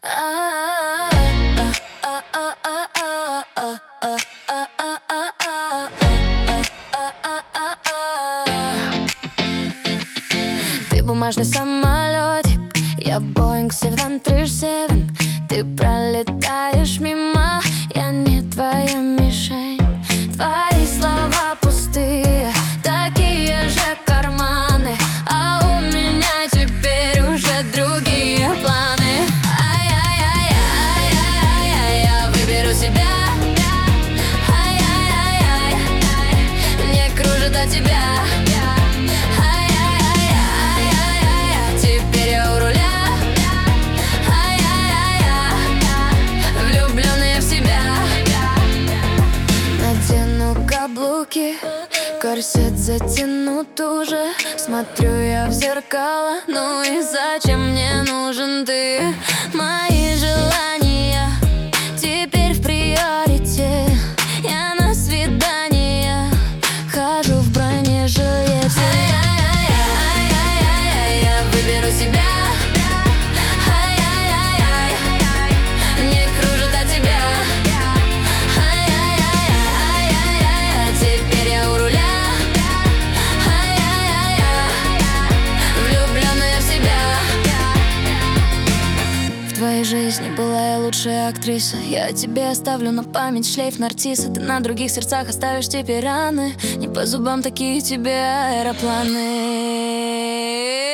Ты бумажный самолетик, я Боинг 737. Ты пролетаешь мимо, я не твоя мишень. Твои слова пустые, такие же карманы, а у меня теперь уже другие планы. Ай-яй-яй-яй-яй-яй, я выберу себя. Ай-яй-яй-яй, не кружит от тебя. Теперь я у руля. Влюбленная в себя. Надену каблуки, корсет затяну туже. Смотрю я в зеркало, ну и зачем мне нужен ты? Мои желания теперь в приоритете. Я на свидание хожу в бронежилете. Ай-яй-яй-яй-яй, я выберу себя. В твоей жизни была я лучшая актриса. Я тебе оставлю на память шлейф нарцисса. Ты на других сердцах оставишь теперь раны. Не по зубам такие тебе аэропланы.